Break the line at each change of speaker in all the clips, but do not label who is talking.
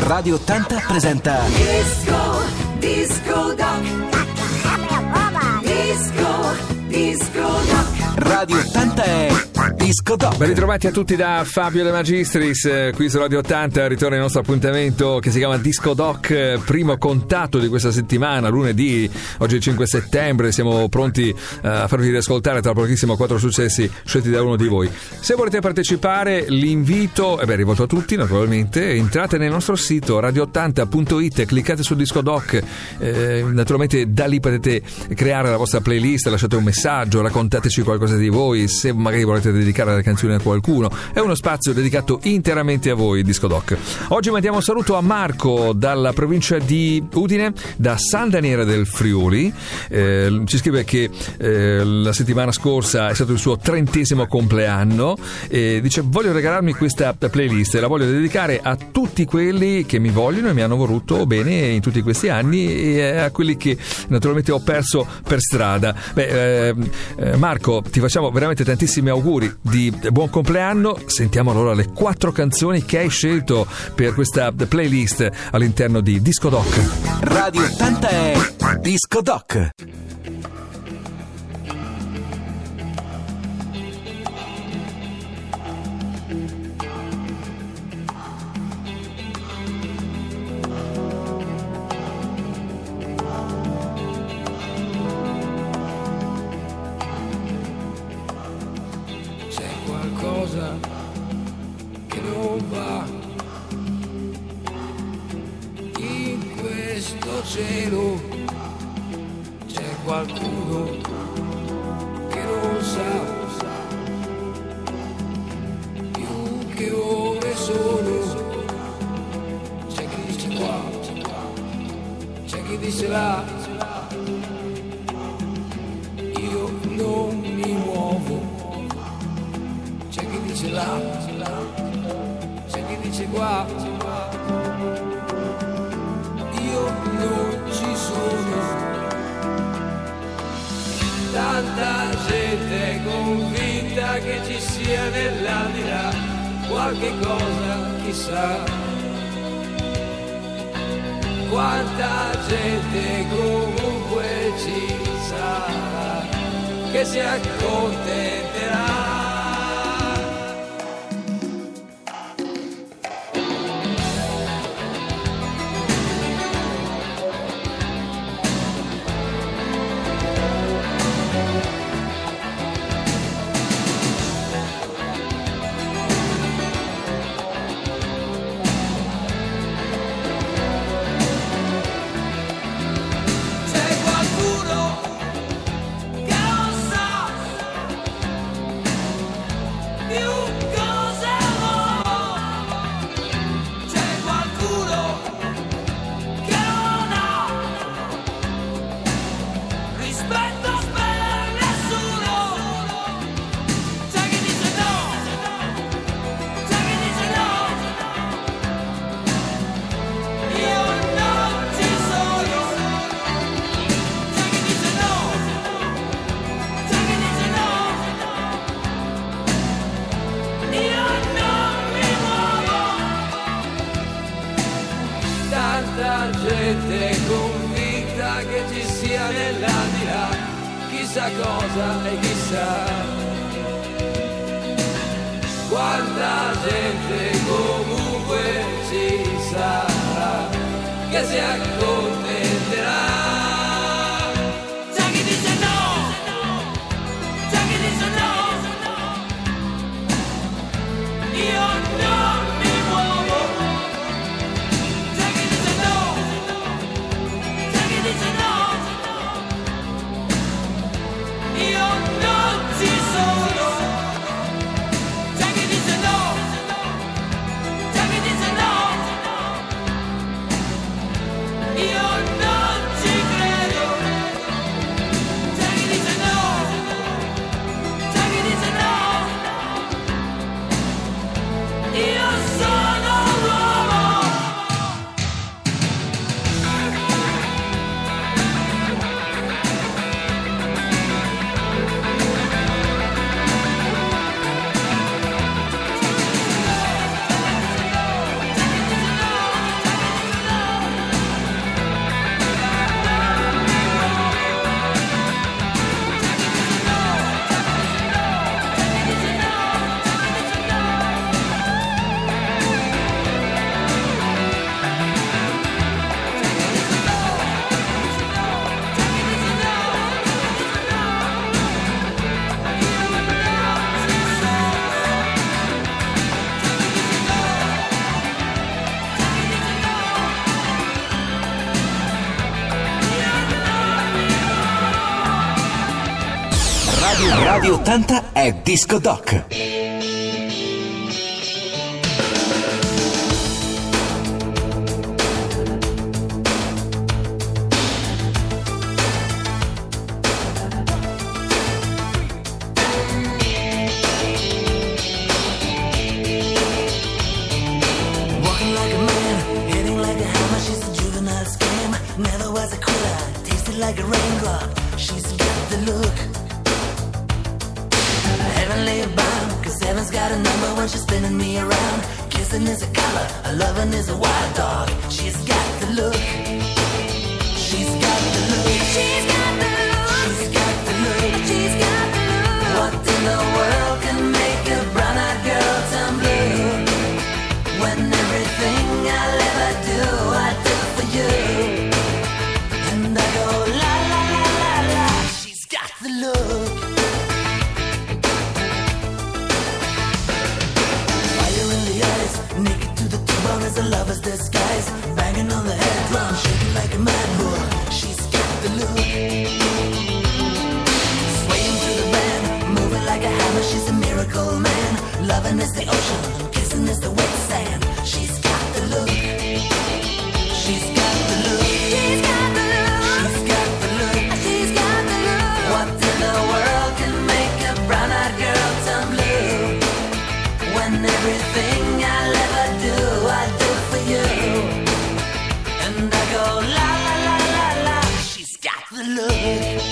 Radio 80 presenta Disco Doc. Disco Doc. Radio 80 è Disco Doc.
Ben ritrovati a tutti da Fabio De Magistris, qui su Radio 80 ritorna il nostro appuntamento che si chiama Disco Doc, primo contatto di questa settimana, lunedì, oggi è il 5 settembre, siamo pronti a farvi riascoltare tra pochissimo 4 successi scelti da uno di voi. Se volete partecipare l'invito è rivolto a tutti naturalmente, entrate nel nostro sito radio80.it, cliccate su Disco Doc, naturalmente da lì potete creare la vostra playlist, lasciate un messaggio, raccontateci qualcosa di voi, se magari volete dedicare la canzone a qualcuno, è uno spazio dedicato interamente a voi, Disco Doc. Oggi mandiamo un saluto a Marco dalla provincia di Udine, da San Daniele del Friuli, ci scrive che la settimana scorsa è stato il suo 30° compleanno e dice: voglio regalarmi questa playlist, la voglio dedicare a tutti quelli che mi vogliono e mi hanno voluto bene in tutti questi anni e a quelli che naturalmente ho perso per strada. Marco, ti facciamo veramente tantissimi auguri di buon compleanno. Sentiamo allora le 4 canzoni che hai scelto per questa playlist all'interno di Disco Doc.
Radio 80 è Disco Doc.
Che non va in questo cielo, c'è qualcuno che non sa più che ore sono, c'è chi dice qua, c'è chi dice là, io non mi muovo. C'è chi dice là, c'è chi dice qua, io non ci sono. Tanta gente convinta che ci sia nell'aldilà qualche cosa, chissà. Quanta gente comunque ci sarà che si accontenterà. Gente convinta che ci sia nell'aldilà chissà cosa e chissà. Quanta gente comunque ci sarà che si accontenterà. C'è chi dice no, c'è chi dice no, io non mi muovo. Io non ci sono. C'è chi dice no, c'è chi dice no. Io
Radio 80 è Disco Doc.
Like a raindrop, she's got the look. Heavenly bound, 'cause heaven's got a number when she's spinning me around. Kissing is a color, a loving is a wild dog. She's got the look. She's got the look. She's got the look. She's got the look. She's got the look. What in the world can make a brown-eyed girl turn blue? When everything I'll ever do, I do for you. And I go la la la la la. She's got the look. Fire in the eyes, naked to the bone as a lover's disguise. Banging on the head drum, shaking like a mad bull. She's got the look. Swaying through the band, moving like a hammer. She's a miracle man. Loving is the ocean, kissing is the wet sand. She's got the look. She's got the look. She's got the look. She's got the look. She's got the look. What in the world can make a brown-eyed girl turn blue? When everything I'll ever do, I do for you. And I go la la la la la. She's got the look.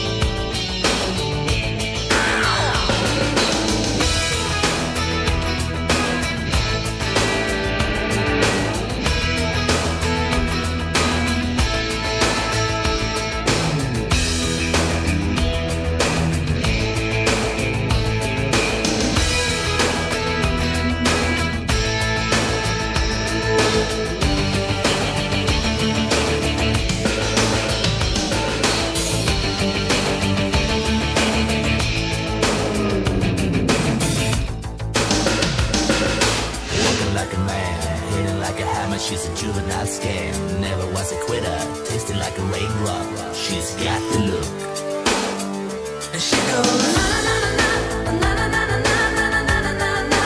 She's a juvenile scam, never was a quitter, tasting like a raindrop. She's got the look. And she goes na na na na na na na na na na na na na.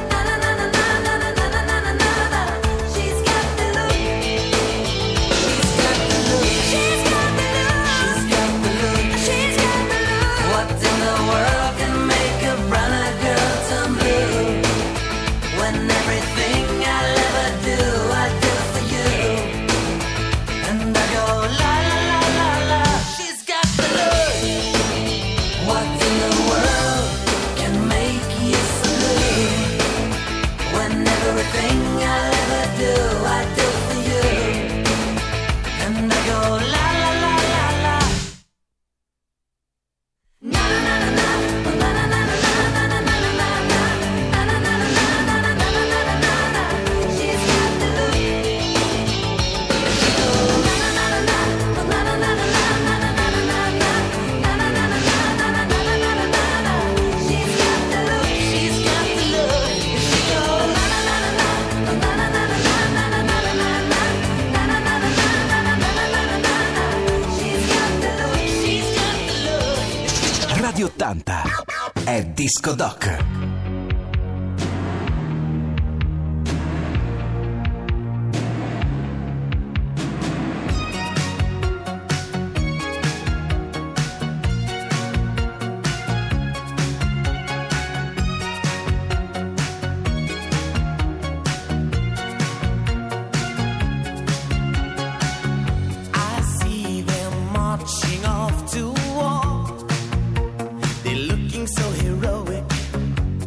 She's got the look. She's got the look. She's got the look. She's got the look. She's got the look. What in the world can make a brown-eyed girl turn blue? When everything I'll ever do, I do for you. And I go la la la la la. She's got the look. What in the world can make you so blue? When everything I'll ever do, I do for you. And I go la la la la la. Na na na na na na na na na na na na na na. She's got the look. She goes na na na na na na na na na na na na. She's got the look. She's got the look. She goes na na na na na na na na na na na. She's got the look. She's got the look.
Radio 80 è Disco Doc.
I see them marching off to war. They're looking so heroic.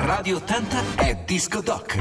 Radio 80 è Disco Doc.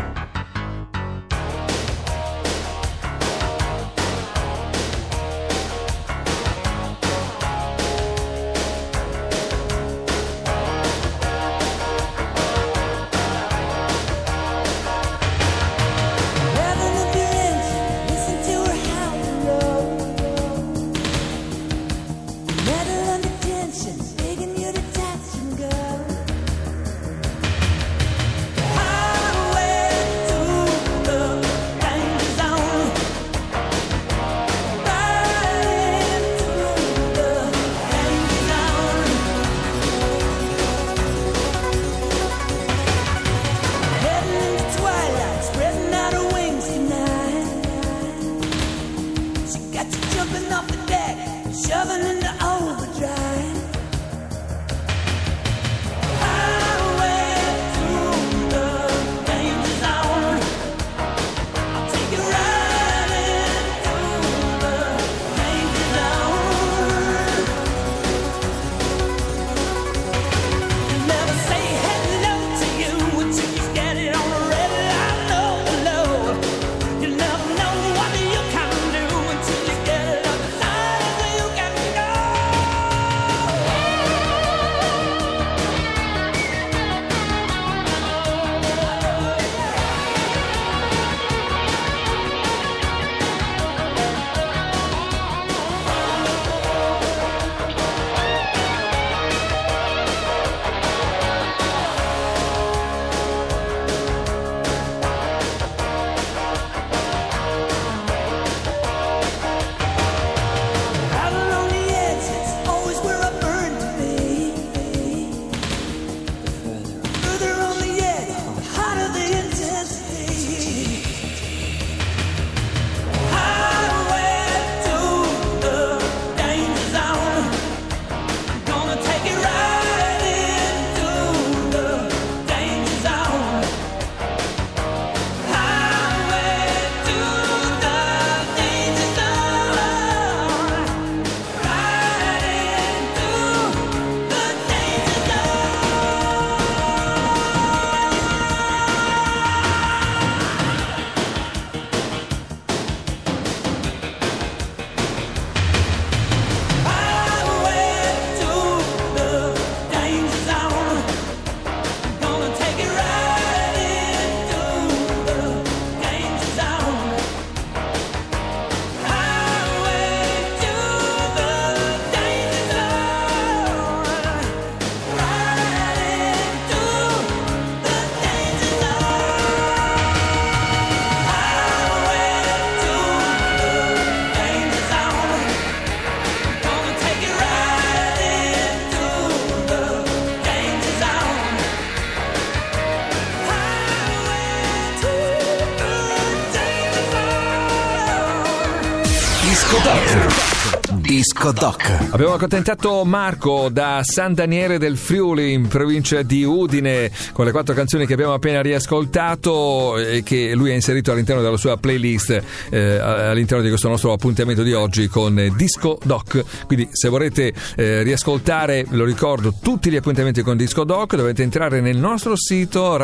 Disco Doc.
Abbiamo accontentato Marco da San Daniele del Friuli, in provincia di Udine, con le 4 canzoni che abbiamo appena riascoltato e che lui ha inserito all'interno della sua playlist all'interno di questo nostro appuntamento di oggi con Disco Doc. Quindi se volete riascoltare, ve lo ricordo, tutti gli appuntamenti con Disco Doc, dovete entrare nel nostro sito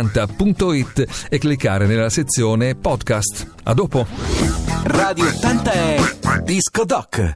radio80.it e cliccare nella sezione podcast. A dopo.
Radio 80 è Disco Doc.